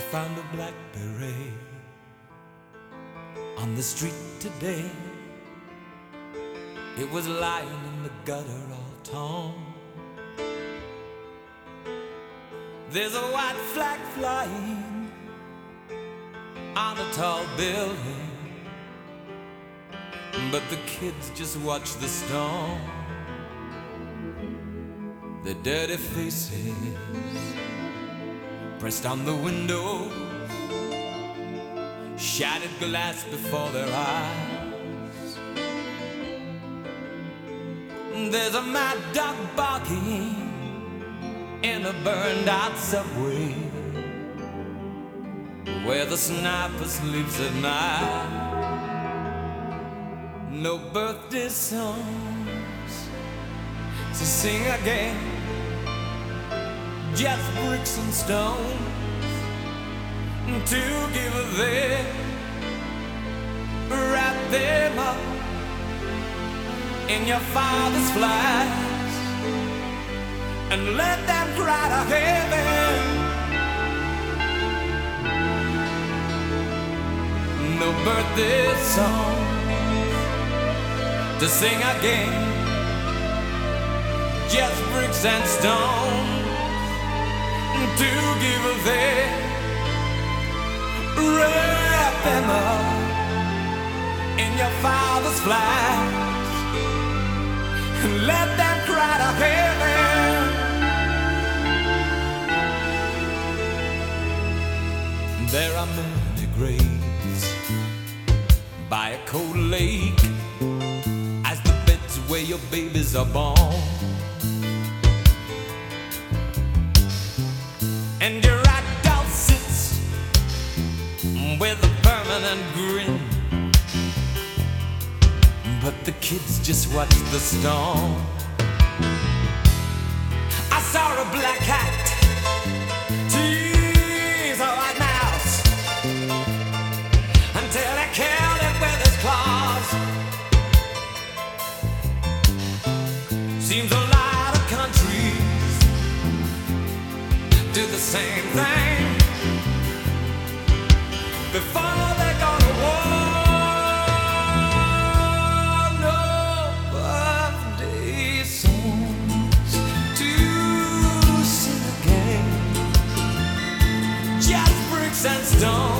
found a blackberry on the street today. It was lying in the gutter all torn. There's a white flag flying on a tall building, but the kids just watch the storm. Their dirty faces pressed on the windows, shattered glass before their eyes. There's a mad dog barking in a burned out subway, where the sniper sleeps at night. No birthday songs to sing again, just bricks and stones to give them, wrap them up in your father's flags and let them cry to heaven. No birthday song to sing again, just bricks and stones to give them, wrap them up in your father's flags and let them cry to heaven. There are many graves by a cold lake as the beds where your babies are born, and your adult sits with a permanent grin, but the kids just watch the storm. I saw a black cat tease a white mouse until he killed it with his claws. Seems a lot of countries do the same thing before they go to war. No birthday songs to sing again, just bricks and stones